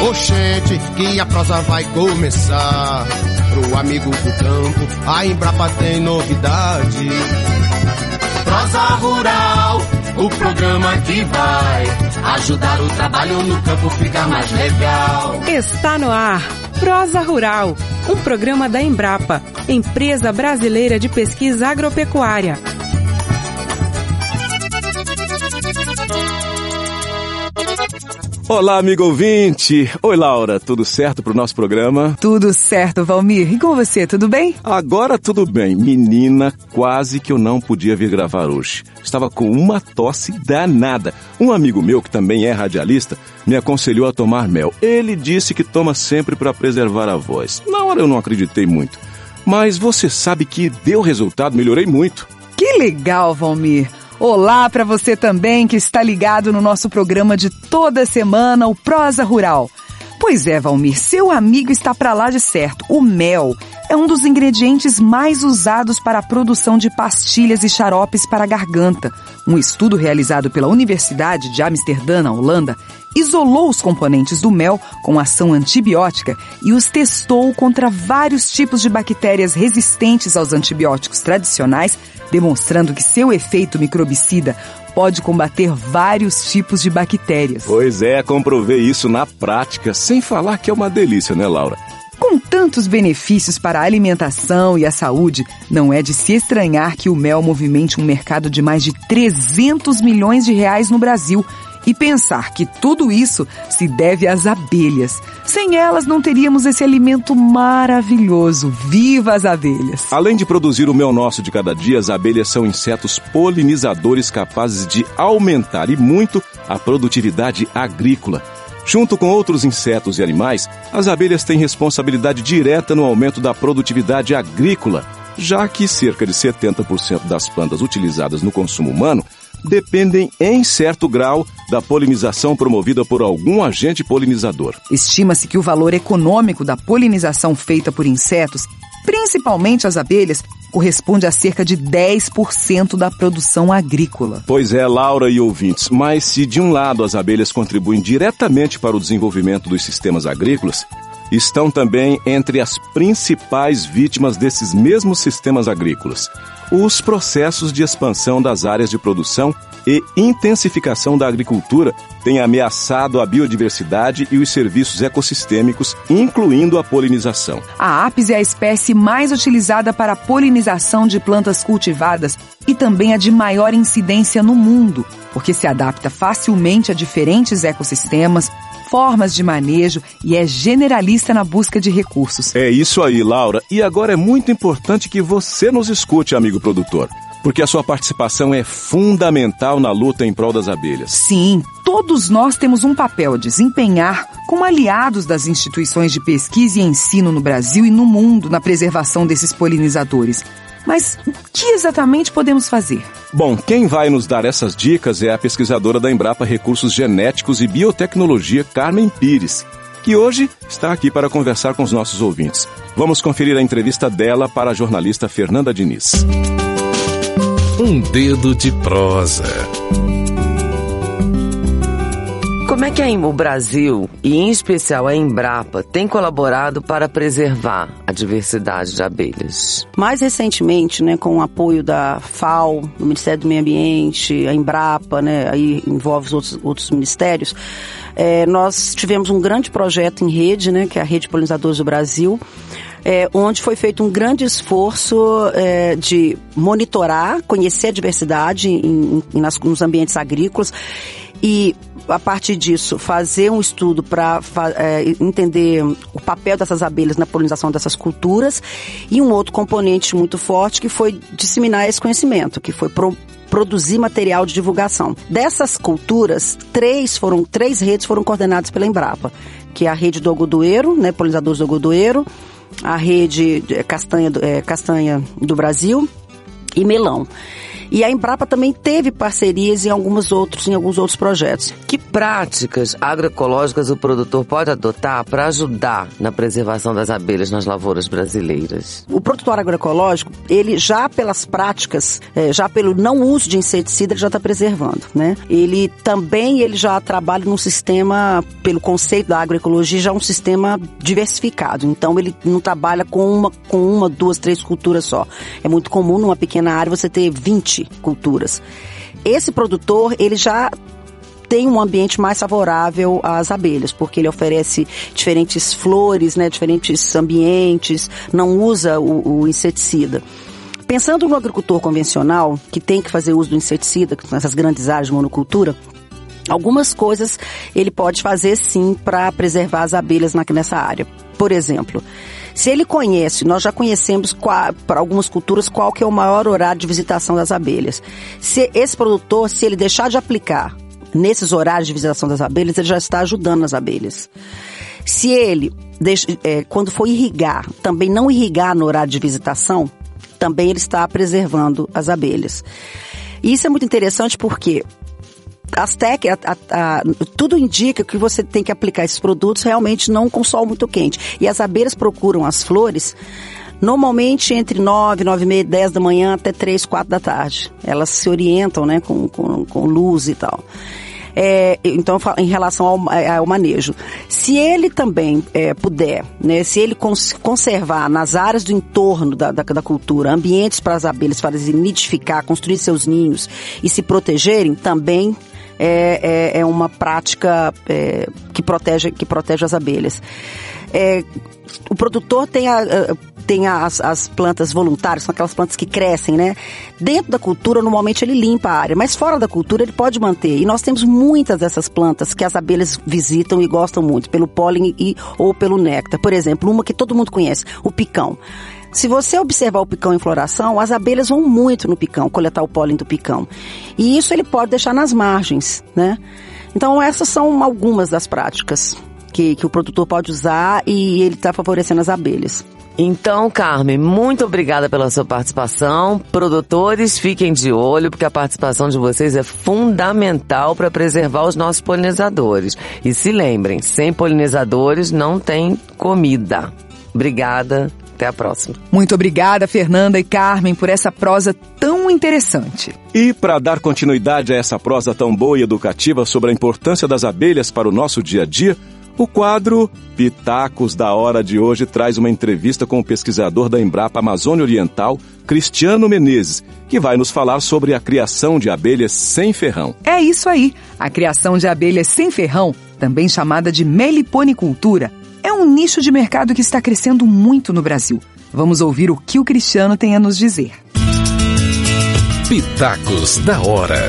Oxente, que a prosa vai começar. Pro amigo do campo, a Embrapa tem novidade. Prosa Rural, o programa que vai ajudar o trabalho no campo ficar mais legal. Está no ar, Prosa Rural, um programa da Embrapa, Empresa Brasileira de Pesquisa Agropecuária. Olá, amigo ouvinte! Oi, Laura, tudo certo pro nosso programa? Tudo certo, Valmir. E com você, tudo bem? Agora tudo bem. Menina, quase que eu não podia vir gravar hoje. Estava com uma tosse danada. Um amigo meu, que também é radialista, me aconselhou a tomar mel. Ele disse que toma sempre para preservar a voz. Na hora eu não acreditei muito. Mas você sabe que deu resultado, melhorei muito. Que legal, Valmir! Olá para você também que está ligado no nosso programa de toda semana, o Prosa Rural. Pois é, Valmir, seu amigo está para lá de certo. O mel é um dos ingredientes mais usados para a produção de pastilhas e xaropes para a garganta. Um estudo realizado pela Universidade de Amsterdã, na Holanda, isolou os componentes do mel com ação antibiótica e os testou contra vários tipos de bactérias resistentes aos antibióticos tradicionais, demonstrando que seu efeito microbicida pode combater vários tipos de bactérias. Pois é, comprovei isso na prática, sem falar que é uma delícia, né, Laura? Com tantos benefícios para a alimentação e a saúde, não é de se estranhar que o mel movimente um mercado de mais de 300 milhões de reais no Brasil. E pensar que tudo isso se deve às abelhas. Sem elas não teríamos esse alimento maravilhoso. Viva as abelhas! Além de produzir o mel nosso de cada dia, as abelhas são insetos polinizadores capazes de aumentar e muito a produtividade agrícola. Junto com outros insetos e animais, as abelhas têm responsabilidade direta no aumento da produtividade agrícola, já que cerca de 70% das plantas utilizadas no consumo humano dependem, em certo grau, da polinização promovida por algum agente polinizador. Estima-se que o valor econômico da polinização feita por insetos, principalmente as abelhas, corresponde a cerca de 10% da produção agrícola. Pois é, Laura e ouvintes, mas se de um lado as abelhas contribuem diretamente para o desenvolvimento dos sistemas agrícolas, estão também entre as principais vítimas desses mesmos sistemas agrícolas. Os processos de expansão das áreas de produção e intensificação da agricultura têm ameaçado a biodiversidade e os serviços ecossistêmicos, incluindo a polinização. A apis é a espécie mais utilizada para a polinização de plantas cultivadas e também a de maior incidência no mundo, porque se adapta facilmente a diferentes ecossistemas, formas de manejo e é generalista na busca de recursos. É isso aí, Laura. E agora é muito importante que você nos escute, amigo produtor, porque a sua participação é fundamental na luta em prol das abelhas. Sim, todos nós temos um papel a desempenhar como aliados das instituições de pesquisa e ensino no Brasil e no mundo na preservação desses polinizadores. Mas o que exatamente podemos fazer? Bom, quem vai nos dar essas dicas é a pesquisadora da Embrapa Recursos Genéticos e Biotecnologia, Carmen Pires, que hoje está aqui para conversar com os nossos ouvintes. Vamos conferir a entrevista dela para a jornalista Fernanda Diniz. Um dedo de prosa. Como é que o Brasil, e em especial a Embrapa, tem colaborado para preservar a diversidade de abelhas? Mais recentemente, com o apoio da FAO, do Ministério do Meio Ambiente, a Embrapa, aí envolve os outros ministérios, nós tivemos um grande projeto em rede, que é a Rede Polinizadores do Brasil, onde foi feito um grande esforço de monitorar, conhecer a diversidade nos ambientes agrícolas e, a partir disso, fazer um estudo para entender o papel dessas abelhas na polinização dessas culturas. E um outro componente muito forte que foi disseminar esse conhecimento, que foi produzir material de divulgação. Dessas culturas, três redes foram coordenadas pela Embrapa, que é a rede do algodoeiro, polinizadores do algodoeiro, a rede castanha do Brasil e melão. E a Embrapa também teve parcerias em alguns outros projetos. Que práticas agroecológicas o produtor pode adotar para ajudar na preservação das abelhas nas lavouras brasileiras? O produtor agroecológico, ele já pelas práticas, já pelo não uso de inseticida, ele já está preservando, né? Ele já trabalha num sistema, pelo conceito da agroecologia, já um sistema diversificado. Então ele não trabalha com uma, 2, 3 culturas só. É muito comum numa pequena área você ter 20 culturas. Esse produtor, ele já tem um ambiente mais favorável às abelhas, porque ele oferece diferentes flores, né, diferentes ambientes, não usa o inseticida. Pensando no agricultor convencional, que tem que fazer uso do inseticida nessas grandes áreas de monocultura, algumas coisas ele pode fazer sim para preservar as abelhas nessa área. Por exemplo, se ele conhece, nós já conhecemos para algumas culturas qual que é o maior horário de visitação das abelhas. Se esse produtor, se ele deixar de aplicar nesses horários de visitação das abelhas, ele já está ajudando as abelhas. Se ele, quando for irrigar, também não irrigar no horário de visitação, também ele está preservando as abelhas. E isso é muito interessante porque tudo indica que você tem que aplicar esses produtos realmente não com sol muito quente. E as abelhas procuram as flores normalmente entre 9, 9h30, 10 da manhã até 3, 4 da tarde. Elas se orientam, né, com luz e tal. Então, em relação ao manejo. Se ele também puder, né, se ele conservar nas áreas do entorno da cultura as para as abelhas nidificar, construir seus ninhos e se protegerem, também é uma prática que protege as abelhas. O produtor tem as plantas voluntárias, são aquelas plantas que crescem, né? Dentro da cultura, normalmente ele limpa a área, mas fora da cultura ele pode manter. E nós temos muitas dessas plantas que as abelhas visitam e gostam muito, pelo pólen ou pelo néctar. Por exemplo, uma que todo mundo conhece, o picão. Se você observar o picão em floração, as abelhas vão muito no picão, coletar o pólen do picão. E isso ele pode deixar nas margens, né? Então essas são algumas das práticas que o produtor pode usar e ele está favorecendo as abelhas. Então, Carmen, muito obrigada pela sua participação. Produtores, fiquem de olho, porque a participação de vocês é fundamental para preservar os nossos polinizadores. E se lembrem, sem polinizadores não tem comida. Obrigada, até a próxima. Muito obrigada, Fernanda e Carmen, por essa prosa tão interessante. E para dar continuidade a essa prosa tão boa e educativa sobre a importância das abelhas para o nosso dia a dia, o quadro Pitacos da Hora de hoje traz uma entrevista com o pesquisador da Embrapa Amazônia Oriental, Cristiano Menezes, que vai nos falar sobre a criação de abelhas sem ferrão. É isso aí, a criação de abelhas sem ferrão, também chamada de meliponicultura, é um nicho de mercado que está crescendo muito no Brasil. Vamos ouvir o que o Cristiano tem a nos dizer. Pitacos da Hora.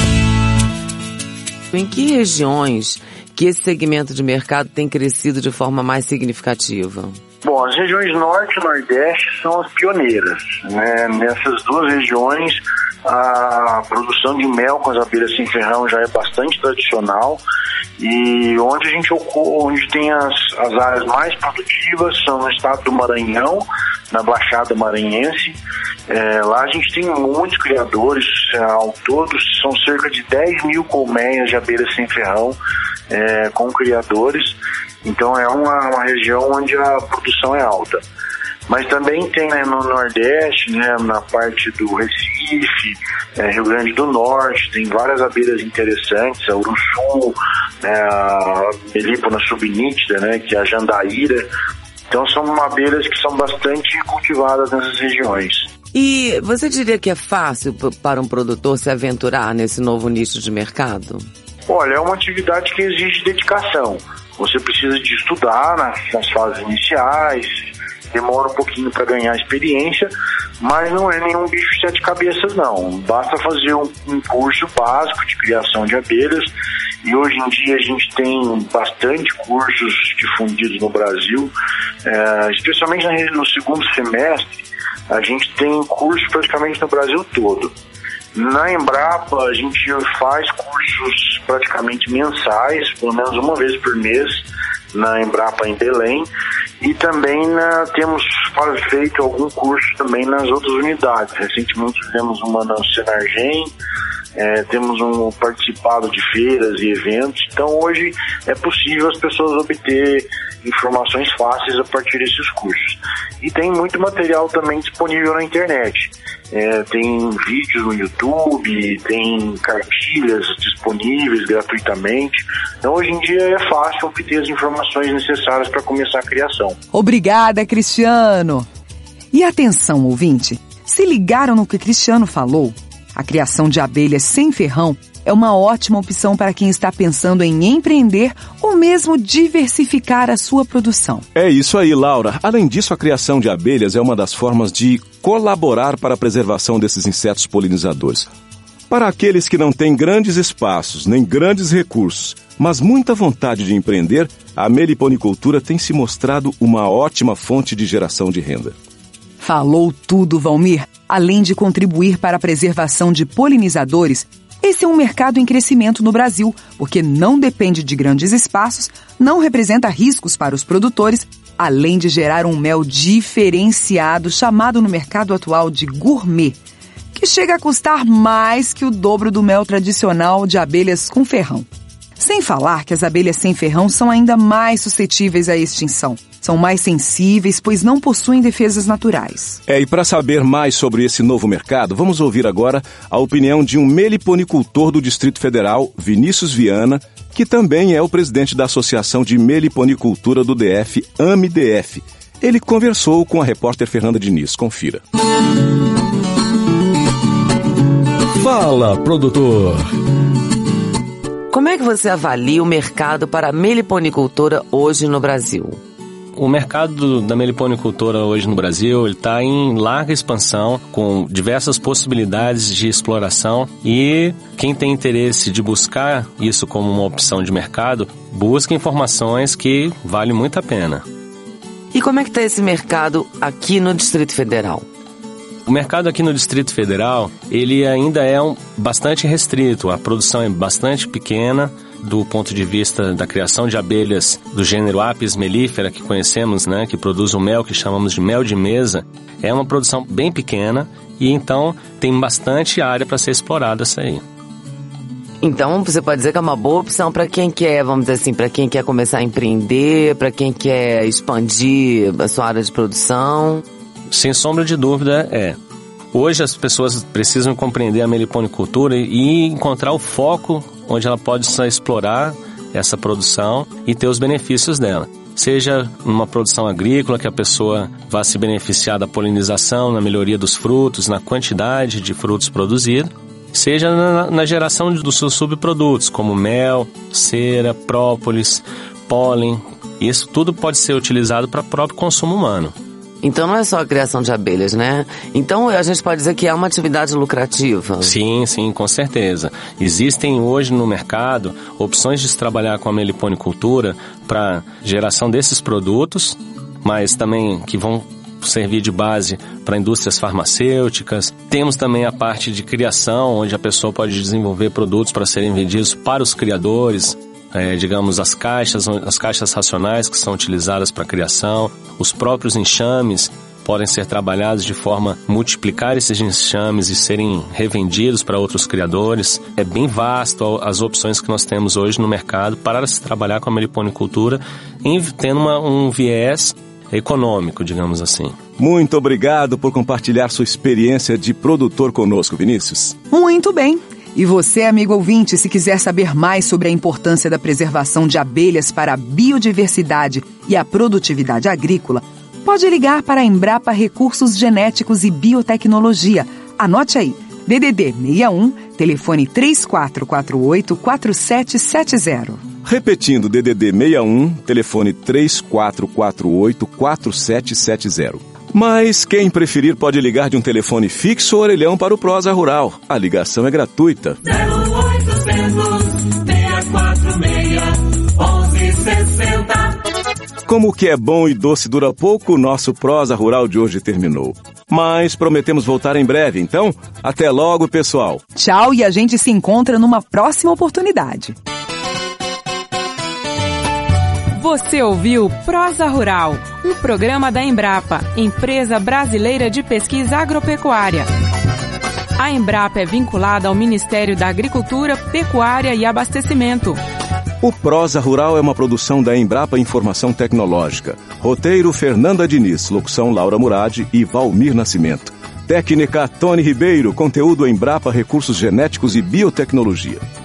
Em que regiões que esse segmento de mercado tem crescido de forma mais significativa? Bom, as regiões Norte e Nordeste são as pioneiras, né? Nessas duas regiões, a produção de mel com as abelhas sem ferrão já é bastante tradicional e onde tem as áreas mais produtivas são no estado do Maranhão, na Baixada Maranhense. Lá a gente tem muitos criadores, ao todo são cerca de 10 mil colmeias de abelhas sem ferrão com criadores, então é uma região onde a produção é alta. Mas também tem, né, no Nordeste, né, na parte do Recife, Rio Grande do Norte, tem várias abelhas interessantes, a Uruçu, a Melipona subnítida, né, que é a Jandaíra. Então são abelhas que são bastante cultivadas nessas regiões. E você diria que é fácil para um produtor se aventurar nesse novo nicho de mercado? Olha, é uma atividade que exige dedicação. Você precisa de estudar nas fases iniciais, demora um pouquinho para ganhar experiência, mas não é nenhum bicho de 7 cabeças, não. Basta fazer um curso básico de criação de abelhas, e hoje em dia a gente tem bastante cursos difundidos no Brasil, especialmente no segundo semestre, a gente tem curso praticamente no Brasil todo. Na Embrapa, a gente faz cursos praticamente mensais, pelo menos uma vez por mês, na Embrapa em Belém, E também temos feito algum curso também nas outras unidades. Recentemente fizemos uma na Senargem, temos participado de feiras e eventos. Então hoje é possível as pessoas obter informações fáceis a partir desses cursos. E tem muito material também disponível na internet. Tem vídeos no YouTube, tem cartilhas disponíveis gratuitamente. Então hoje em dia é fácil obter as informações necessárias para começar a criação. Obrigada, Cristiano! E atenção, ouvinte, se ligaram no que Cristiano falou? A criação de abelhas sem ferrão é uma ótima opção para quem está pensando em empreender ou mesmo diversificar a sua produção. É isso aí, Laura. Além disso, a criação de abelhas é uma das formas de colaborar para a preservação desses insetos polinizadores. Para aqueles que não têm grandes espaços, nem grandes recursos, mas muita vontade de empreender, a meliponicultura tem se mostrado uma ótima fonte de geração de renda. Falou tudo, Valmir. Além de contribuir para a preservação de polinizadores, esse é um mercado em crescimento no Brasil, porque não depende de grandes espaços, não representa riscos para os produtores, além de gerar um mel diferenciado chamado no mercado atual de gourmet, que chega a custar mais que o dobro do mel tradicional de abelhas com ferrão. Sem falar que as abelhas sem ferrão são ainda mais suscetíveis à extinção. São mais sensíveis, pois não possuem defesas naturais. E para saber mais sobre esse novo mercado, vamos ouvir agora a opinião de um meliponicultor do Distrito Federal, Vinícius Viana, que também é o presidente da Associação de Meliponicultura do DF, AMDF. Ele conversou com a repórter Fernanda Diniz. Confira. Fala, produtor! Como é que você avalia o mercado para a meliponicultura hoje no Brasil? O mercado da meliponicultura hoje no Brasil está em larga expansão, com diversas possibilidades de exploração, e quem tem interesse de buscar isso como uma opção de mercado, busca informações que valem muito a pena. E como é que está esse mercado aqui no Distrito Federal? O mercado aqui no Distrito Federal, ele ainda é bastante restrito, a produção é bastante pequena, do ponto de vista da criação de abelhas do gênero Apis mellifera, que conhecemos, né, que produz o mel que chamamos de mel de mesa, é uma produção bem pequena e então tem bastante área para ser explorada essa aí. Então você pode dizer que é uma boa opção para quem quer, vamos dizer assim, para quem quer começar a empreender, para quem quer expandir a sua área de produção? Sem sombra de dúvida, é. Hoje as pessoas precisam compreender a meliponicultura e encontrar o foco onde ela pode explorar essa produção e ter os benefícios dela. Seja numa produção agrícola, que a pessoa vá se beneficiar da polinização, na melhoria dos frutos, na quantidade de frutos produzidos, seja na geração dos seus subprodutos, como mel, cera, própolis, pólen. Isso tudo pode ser utilizado para o próprio consumo humano. Então não é só a criação de abelhas, né? Então a gente pode dizer que é uma atividade lucrativa? Sim, com certeza. Existem hoje no mercado opções de se trabalhar com a meliponicultura para geração desses produtos, mas também que vão servir de base para indústrias farmacêuticas. Temos também a parte de criação, onde a pessoa pode desenvolver produtos para serem vendidos para os criadores. Digamos, as caixas racionais que são utilizadas para a criação, os próprios enxames podem ser trabalhados de forma a multiplicar esses enxames e serem revendidos para outros criadores. É bem vasto as opções que nós temos hoje no mercado para se trabalhar com a meliponicultura, tendo um viés econômico, digamos assim. Muito obrigado por compartilhar sua experiência de produtor conosco, Vinícius. Muito bem. E você, amigo ouvinte, se quiser saber mais sobre a importância da preservação de abelhas para a biodiversidade e a produtividade agrícola, pode ligar para a Embrapa Recursos Genéticos e Biotecnologia. Anote aí, DDD 61, telefone 3448-4770. Repetindo, DDD 61, telefone 3448-4770. Mas quem preferir pode ligar de um telefone fixo ou orelhão para o Prosa Rural. A ligação é gratuita. 0800-646-1160. Como o que é bom e doce dura pouco, o nosso Prosa Rural de hoje terminou. Mas prometemos voltar em breve, então até logo, pessoal. Tchau, e a gente se encontra numa próxima oportunidade. Você ouviu Prosa Rural, um programa da Embrapa, Empresa Brasileira de Pesquisa Agropecuária. A Embrapa é vinculada ao Ministério da Agricultura, Pecuária e Abastecimento. O Prosa Rural é uma produção da Embrapa Informação Tecnológica. Roteiro Fernanda Diniz, locução Laura Murad e Valmir Nascimento. Técnica Tony Ribeiro, conteúdo Embrapa Recursos Genéticos e Biotecnologia.